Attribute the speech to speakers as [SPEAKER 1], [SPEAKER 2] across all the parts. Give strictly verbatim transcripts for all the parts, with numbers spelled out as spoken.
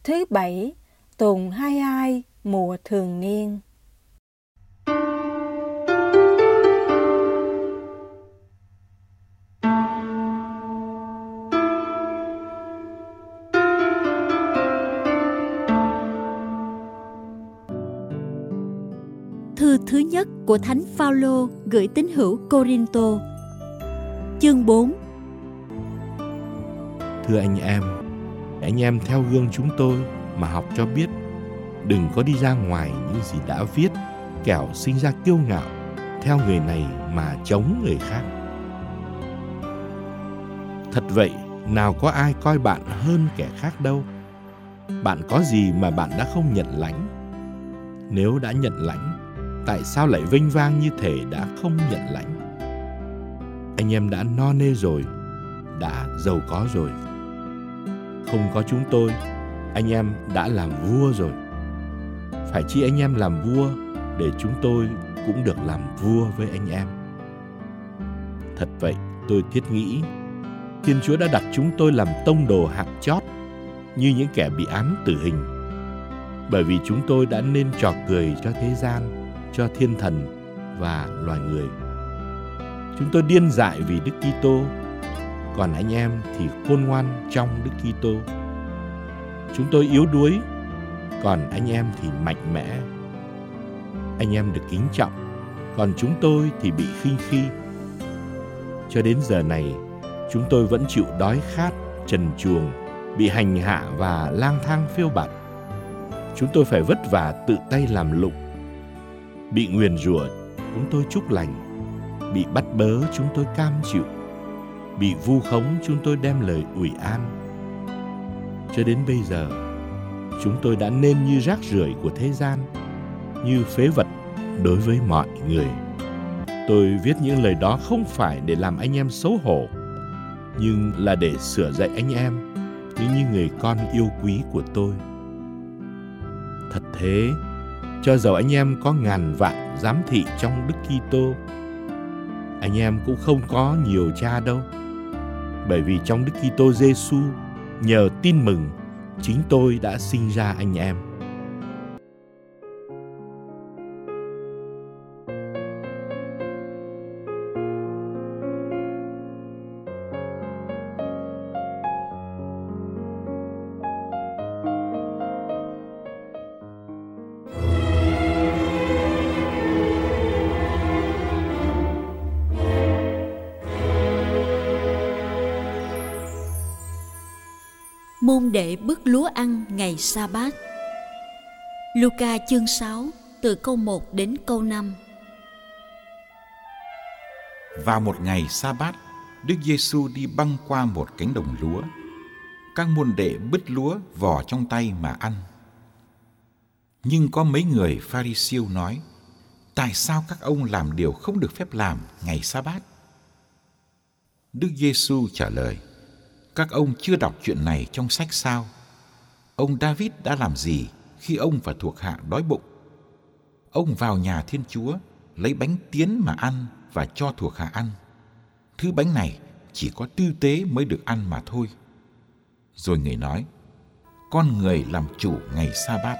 [SPEAKER 1] thứ bảy, tuần hai mươi hai, mùa thường niên.
[SPEAKER 2] Thư thứ nhất của Thánh Phaolô gửi tín hữu Cô-rin-tô. Chương bốn.
[SPEAKER 3] Thưa anh em, anh em theo gương chúng tôi mà học cho biết, đừng có đi ra ngoài những gì đã viết, kẻo sinh ra kiêu ngạo, theo người này mà chống người khác. Thật vậy, nào có ai coi bạn hơn kẻ khác đâu. Bạn có gì mà bạn đã không nhận lãnh? Nếu đã nhận lãnh, tại sao lại vênh vang như thể đã không nhận lãnh? Anh em đã no nê rồi, đã giàu có rồi. Không có chúng tôi, anh em đã làm vua rồi. Phải chi anh em làm vua để chúng tôi cũng được làm vua với anh em. Thật vậy, tôi thiết nghĩ Thiên Chúa đã đặt chúng tôi làm tông đồ hạng chót, như những kẻ bị án tử hình, bởi vì chúng tôi đã nên trò cười cho thế gian, cho thiên thần và loài người. Chúng tôi điên dại vì Đức Kitô, còn anh em thì khôn ngoan trong Đức Kitô. Chúng tôi yếu đuối, còn anh em thì mạnh mẽ. Anh em được kính trọng, còn chúng tôi thì bị khinh khi. Cho đến giờ này, chúng tôi vẫn chịu đói khát, trần truồng, bị hành hạ và lang thang phiêu bạt. Chúng tôi phải vất vả tự tay làm lụng. Bị nguyền rủa, chúng tôi chúc lành. Bị bắt bớ, chúng tôi cam chịu. Bị vu khống, chúng tôi đem lời ủi an. Cho đến bây giờ, chúng tôi đã nên như rác rưởi của thế gian, như phế vật đối với mọi người. Tôi viết những lời đó không phải để làm anh em xấu hổ, nhưng là để sửa dạy anh em như như người con yêu quý của tôi. Thật thế, cho dầu anh em có ngàn vạn giám thị trong Đức Kitô, anh em cũng không có nhiều cha đâu. Bởi vì trong Đức Kitô Giêsu, nhờ tin mừng, chính tôi đã sinh ra anh em.
[SPEAKER 2] Môn đệ bứt lúa ăn ngày Sa-bát. Luca chương sáu, từ câu một đến câu năm.
[SPEAKER 4] Vào một ngày Sa-bát, Đức Giêsu đi băng qua một cánh đồng lúa. Các môn đệ bứt lúa vò trong tay mà ăn. Nhưng có mấy người Pha-ri-siêu nói: tại sao các ông làm điều không được phép làm ngày Sa-bát? Đức Giêsu trả lời: các ông chưa đọc chuyện này trong sách sao? Ông David đã làm gì khi ông và thuộc hạ đói bụng? Ông vào nhà Thiên Chúa, lấy bánh tiến mà ăn và cho thuộc hạ ăn. Thứ bánh này chỉ có tư tế mới được ăn mà thôi. Rồi người nói: con người làm chủ ngày Sa-bát.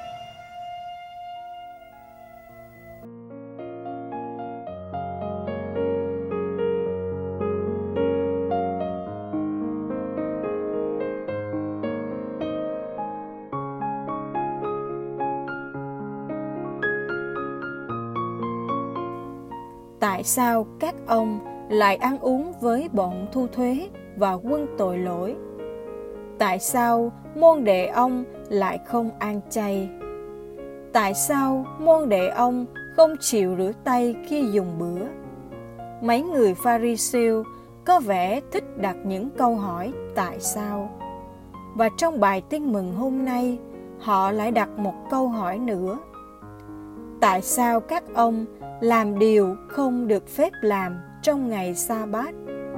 [SPEAKER 1] Tại sao các ông lại ăn uống với bọn thu thuế và quân tội lỗi? Tại sao môn đệ ông lại không ăn chay? Tại sao môn đệ ông không chịu rửa tay khi dùng bữa? Mấy người Pha-ri-siêu có vẻ thích đặt những câu hỏi tại sao. Và trong bài tin mừng hôm nay, họ lại đặt một câu hỏi nữa. Tại sao các ông làm điều không được phép làm trong ngày Sa-bát?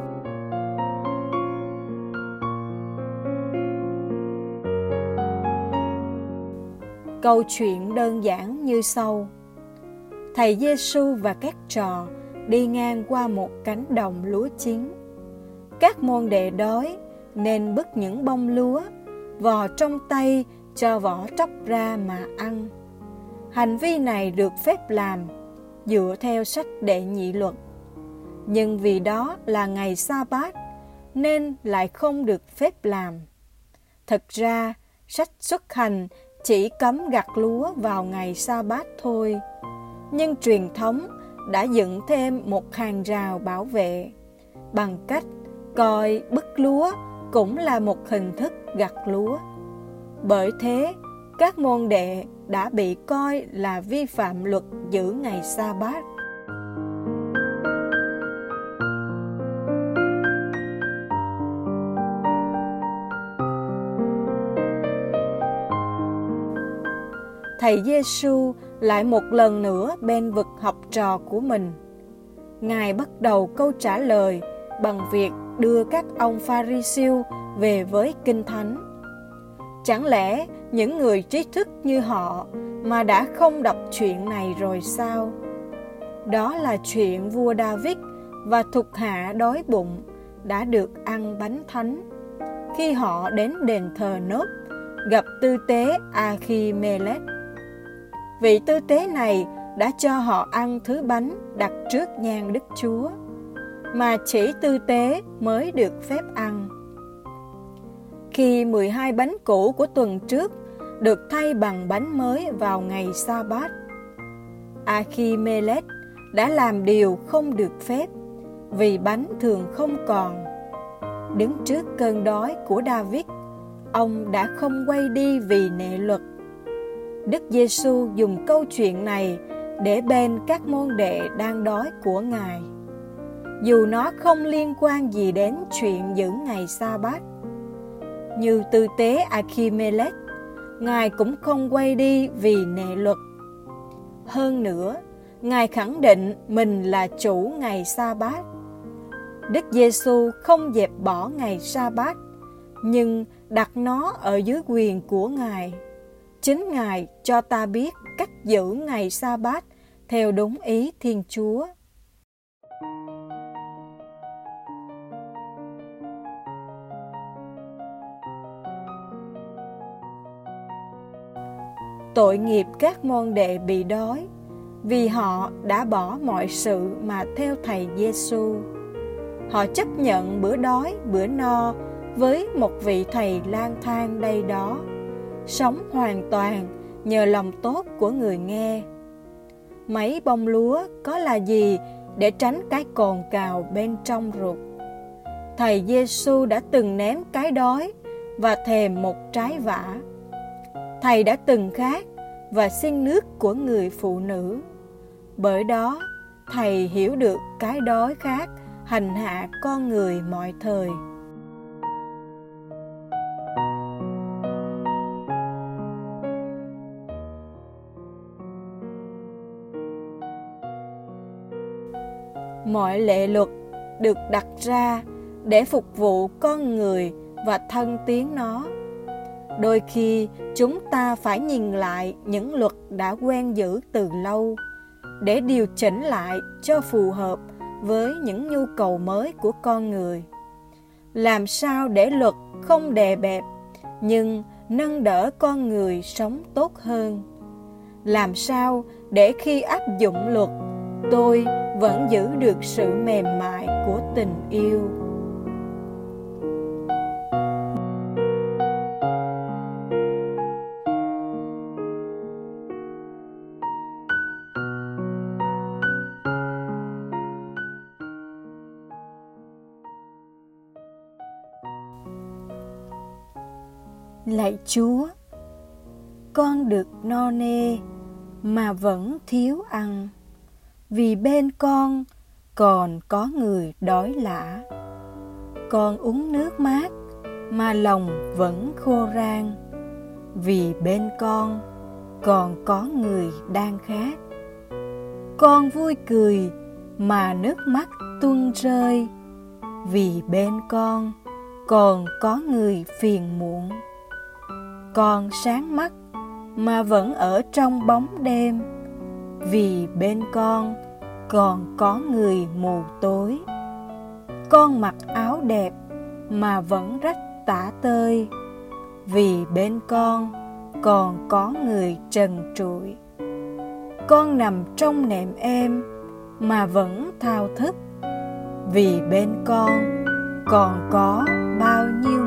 [SPEAKER 1] Câu chuyện đơn giản như sau. Thầy Giêsu và các trò đi ngang qua một cánh đồng lúa chín. Các môn đệ đói nên bứt những bông lúa, vò trong tay cho vỏ tróc ra mà ăn. Hành vi này được phép làm dựa theo sách Đệ Nhị Luật. Nhưng vì đó là ngày sa-bát nên lại không được phép làm. Thật ra, sách Xuất Hành chỉ cấm gặt lúa vào ngày sa-bát thôi. Nhưng truyền thống đã dựng thêm một hàng rào bảo vệ bằng cách coi bứt lúa cũng là một hình thức gặt lúa. Bởi thế, các môn đệ đã bị coi là vi phạm luật giữ ngày sa-bát. Thầy Giê-xu lại một lần nữa bênh vực học trò của mình. Ngài bắt đầu câu trả lời bằng việc đưa các ông Pha-ri-siêu về với Kinh Thánh. Chẳng lẽ những người trí thức như họ mà đã không đọc chuyện này rồi sao? Đó là chuyện vua David và thuộc hạ đói bụng đã được ăn bánh thánh khi họ đến đền thờ Nốt gặp tư tế A-khi-mê-lét. Vị tư tế này đã cho họ ăn thứ bánh đặt trước nhang Đức Chúa, mà chỉ tư tế mới được phép ăn. Khi mười hai bánh cũ của tuần trước được thay bằng bánh mới vào ngày sa-bát, A-khi-mê-lét đã làm điều không được phép vì bánh thường không còn. Đứng trước cơn đói của David, ông đã không quay đi vì nệ luật. Đức Giê-xu dùng câu chuyện này để bênh các môn đệ đang đói của Ngài, dù nó không liên quan gì đến chuyện giữ ngày sa-bát. Như tư tế A-khi-mê-lét, Ngài cũng không quay đi vì nệ luật. Hơn nữa, Ngài khẳng định mình là chủ ngày sa-bát. Đức Giê-xu không dẹp bỏ ngày sa-bát, nhưng đặt nó ở dưới quyền của Ngài. Chính Ngài cho ta biết cách giữ ngày sa-bát theo đúng ý Thiên Chúa. Tội nghiệp các môn đệ bị đói, vì họ đã bỏ mọi sự mà theo thầy Giê-xu. Họ chấp nhận bữa đói, bữa no với một vị thầy lang thang đây đó, sống hoàn toàn nhờ lòng tốt của người nghe. Mấy bông lúa có là gì để tránh cái cồn cào bên trong ruột? Thầy Giê-xu đã từng ném cái đói và thèm một trái vả. Thầy đã từng khát và xin nước của người phụ nữ. Bởi đó, Thầy hiểu được cái đói khát hành hạ con người mọi thời. Mọi lệ luật được đặt ra để phục vụ con người và thân tiếng nó. Đôi khi chúng ta phải nhìn lại những luật đã quen giữ từ lâu để điều chỉnh lại cho phù hợp với những nhu cầu mới của con người. Làm sao để luật không đè bẹp nhưng nâng đỡ con người sống tốt hơn? Làm sao để khi áp dụng luật, tôi vẫn giữ được sự mềm mại của tình yêu? Lạy Chúa, con được no nê mà vẫn thiếu ăn, vì bên con còn có người đói lả. Con uống nước mát mà lòng vẫn khô rang, vì bên con còn có người đang khát. Con vui cười mà nước mắt tuôn rơi, vì bên con còn có người phiền muộn. Con sáng mắt mà vẫn ở trong bóng đêm, vì bên con còn có người mù tối. Con mặc áo đẹp mà vẫn rách tả tơi, vì bên con còn có người trần trụi. Con nằm trong nệm êm mà vẫn thao thức, vì bên con còn có bao nhiêu